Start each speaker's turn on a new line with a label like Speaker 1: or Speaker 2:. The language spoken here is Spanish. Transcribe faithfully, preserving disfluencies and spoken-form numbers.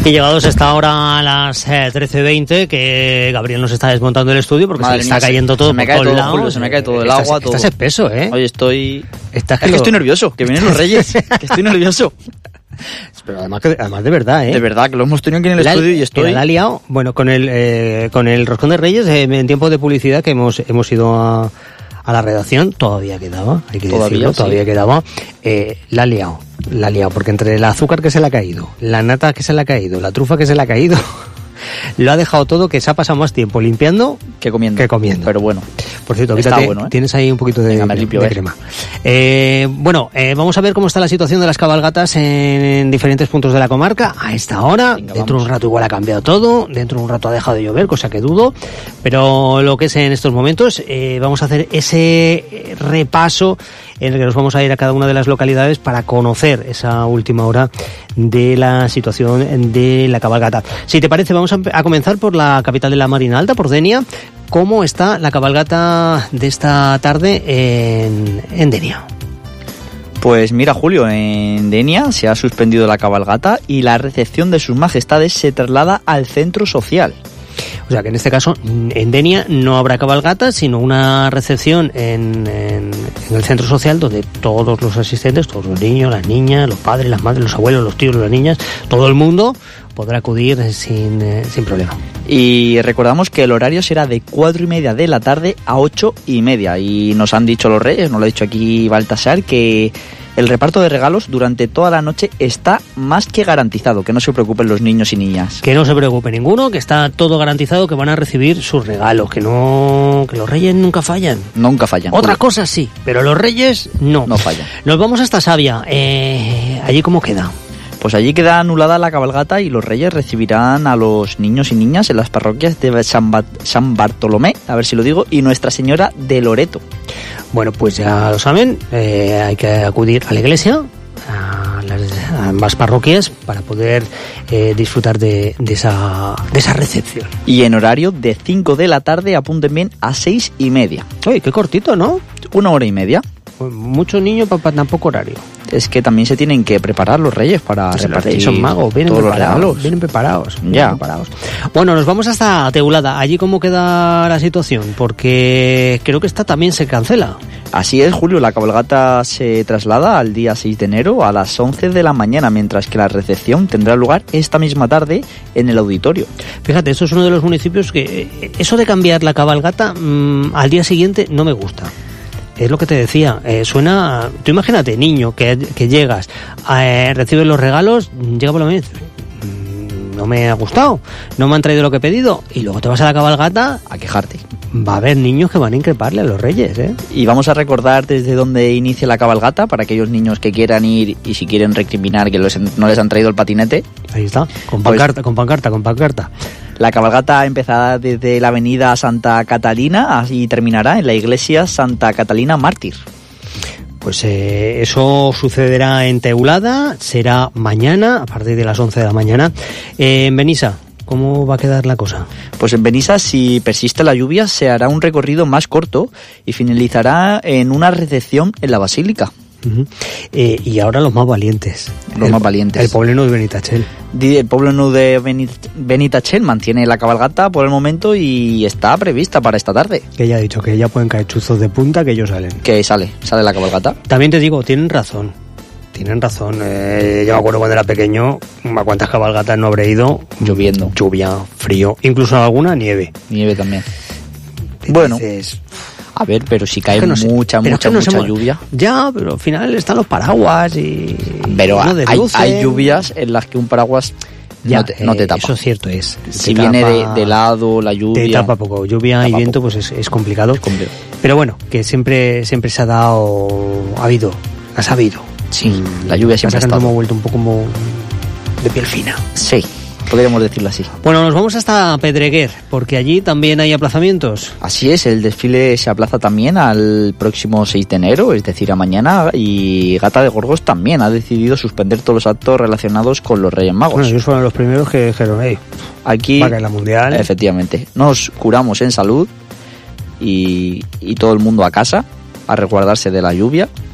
Speaker 1: Y llegados a esta hora a las eh, trece veinte, que Gabriel nos está desmontando el estudio porque Madre se le está mía, cayendo todo
Speaker 2: se me
Speaker 1: por
Speaker 2: cae
Speaker 1: todos
Speaker 2: todo,
Speaker 1: lados.
Speaker 2: Julio, se me cae todo el
Speaker 1: estás,
Speaker 2: agua, todo.
Speaker 1: Estás espeso, ¿eh?
Speaker 2: Oye, estoy...
Speaker 1: Estás
Speaker 2: es que
Speaker 1: lo...
Speaker 2: estoy nervioso, que vienen los Reyes, que estoy nervioso.
Speaker 1: Pero además, que, además de verdad, ¿eh?
Speaker 2: De verdad, que lo hemos tenido aquí en el
Speaker 1: la,
Speaker 2: estudio y estoy...
Speaker 1: La ha liado, bueno, con el, eh, con el Roscón de Reyes, eh, en tiempo de publicidad que hemos, hemos ido a, a la redacción, todavía quedaba, hay que todavía, decirlo, sí. todavía quedaba, eh, la ha liado, la ha liado, porque entre el azúcar que se le ha caído, la nata que se le ha caído, la trufa que se le ha caído... Lo ha dejado todo, que se ha pasado más tiempo limpiando
Speaker 2: que comiendo.
Speaker 1: Que comiendo.
Speaker 2: Pero bueno.
Speaker 1: Por cierto, quítate, bueno, ¿eh? Tienes ahí un poquito de,
Speaker 2: Venga, limpio,
Speaker 1: de crema. Eh, bueno, eh, vamos a ver cómo está la situación de las cabalgatas en, en diferentes puntos de la comarca a esta hora. Venga, dentro vamos. de un rato igual ha cambiado todo, dentro de un rato ha dejado de llover, cosa que dudo. Pero lo que es en estos momentos, eh, vamos a hacer ese repaso en el que nos vamos a ir a cada una de las localidades para conocer esa última hora de la situación de la cabalgata. Si te parece, vamos a, a comenzar por la capital de la Marina Alta, por Denia. ¿Cómo está la cabalgata de esta tarde en, en Denia?
Speaker 2: Pues mira, Julio, en Denia se ha suspendido la cabalgata y la recepción de sus majestades se traslada al centro social.
Speaker 1: O sea que en este caso, en Denia no habrá cabalgata, sino una recepción en, en, en el centro social donde todos los asistentes, todos los niños, las niñas, los padres, las madres, los abuelos, los tíos, las niñas, todo el mundo podrá acudir sin, eh, sin problema.
Speaker 2: Y recordamos que el horario será de cuatro y media de la tarde a ocho y media. Y nos han dicho los Reyes, nos lo ha dicho aquí Baltasar, que el reparto de regalos durante toda la noche está más que garantizado, que no se preocupen los niños y niñas.
Speaker 1: Que no se preocupe ninguno, que está todo garantizado, que van a recibir sus regalos, que no, que los Reyes nunca fallan.
Speaker 2: Nunca fallan.
Speaker 1: Otra cosa sí, pero los Reyes no.
Speaker 2: No fallan.
Speaker 1: Nos vamos hasta Savia. Eh, ¿Allí cómo queda?
Speaker 2: Pues allí queda anulada la cabalgata y los Reyes recibirán a los niños y niñas en las parroquias de San, ba- San Bartolomé, a ver si lo digo, y Nuestra Señora de Loreto.
Speaker 1: Bueno, pues ya lo saben, eh, hay que acudir a la iglesia, a, las, a ambas parroquias, para poder eh, disfrutar de, de, esa, de esa recepción.
Speaker 2: Y en horario de cinco de la tarde, apunten bien, a seis y media.
Speaker 1: Uy, qué cortito, ¿no?
Speaker 2: Una hora y media.
Speaker 1: Pues mucho niño para tan poco horario.
Speaker 2: Es que también se tienen que preparar los Reyes para pues repartir.
Speaker 1: Los son magos, vienen
Speaker 2: todos
Speaker 1: preparados,
Speaker 2: los regalos.
Speaker 1: Vienen preparados,
Speaker 2: ya.
Speaker 1: Vienen preparados. Bueno, nos vamos hasta Teulada. ¿Allí cómo queda la situación? Porque creo que esta también se cancela.
Speaker 2: Así es, Julio. La cabalgata se traslada al día seis de enero a las once de la mañana, mientras que la recepción tendrá lugar esta misma tarde en el auditorio.
Speaker 1: Fíjate, esto es uno de los municipios que... Eso de cambiar la cabalgata mmm, al día siguiente no me gusta. Es lo que te decía, eh, suena... Tú imagínate, niño, que, que llegas, eh, recibes los regalos, llega por la mañana y dices, no me ha gustado, no me han traído lo que he pedido, y luego te vas a la cabalgata
Speaker 2: a quejarte.
Speaker 1: Va a haber niños que van a increparle a los Reyes, ¿eh?
Speaker 2: Y vamos a recordar desde dónde inicia la cabalgata para aquellos niños que quieran ir y si quieren recriminar que los, no les han traído el patinete.
Speaker 1: Ahí está, con pancarta, pues, con pancarta, con pancarta.
Speaker 2: La cabalgata empezará desde la avenida Santa Catalina y terminará en la iglesia Santa Catalina Mártir.
Speaker 1: Pues eh, eso sucederá en Teulada, será mañana, a partir de las once de la mañana. Eh, en Benissa, ¿cómo va a quedar la cosa?
Speaker 2: Pues en Benissa, si persiste la lluvia, se hará un recorrido más corto y finalizará en una recepción en la Basílica.
Speaker 1: Uh-huh. Eh, y ahora los más valientes.
Speaker 2: Los
Speaker 1: el,
Speaker 2: más valientes.
Speaker 1: El pobleno de Benitachell.
Speaker 2: El pobleno de Benit, Benitachell mantiene la cabalgata por el momento y está prevista para esta tarde.
Speaker 1: Que ya ha dicho que ya pueden caer chuzos de punta que ellos salen.
Speaker 2: Que sale, sale la cabalgata.
Speaker 1: También te digo, tienen razón. Tienen razón. Eh, yo me acuerdo cuando era pequeño, a cuántas cabalgatas no habré ido.
Speaker 2: Lloviendo.
Speaker 1: Lluvia, frío, incluso alguna nieve.
Speaker 2: Nieve también.
Speaker 1: Y
Speaker 2: bueno.
Speaker 1: Dices,
Speaker 2: a ver, pero si cae
Speaker 1: es que no
Speaker 2: mucha,
Speaker 1: sé,
Speaker 2: mucha,
Speaker 1: no
Speaker 2: mucha
Speaker 1: se...
Speaker 2: lluvia.
Speaker 1: Ya, pero al final están los paraguas y...
Speaker 2: Pero
Speaker 1: no
Speaker 2: hay, hay lluvias en las que un paraguas ya, no, te, no te tapa.
Speaker 1: Eso es cierto, es.
Speaker 2: Si viene de, de lado la lluvia...
Speaker 1: Te tapa poco. Lluvia y viento, pues es, es complicado.
Speaker 2: Es complicado.
Speaker 1: Pero bueno, que siempre siempre se ha dado... Ha habido, ha sabido.
Speaker 2: Sí, la lluvia siempre ha estado.
Speaker 1: Nos hemos vuelto un poco como de piel fina.
Speaker 2: Sí. Podríamos decirlo así.
Speaker 1: Bueno, nos vamos hasta Pedreguer, porque allí también hay aplazamientos.
Speaker 2: Así es, el desfile se aplaza también al próximo seis de enero, es decir, a mañana, y Gata de Gorgos también ha decidido suspender todos los actos relacionados con los Reyes Magos.
Speaker 1: Bueno, ellos fueron los primeros que dijeron, hey,
Speaker 2: aquí
Speaker 1: va a caer la mundial.
Speaker 2: Efectivamente, nos curamos en salud y, y todo el mundo a casa, a resguardarse de la lluvia.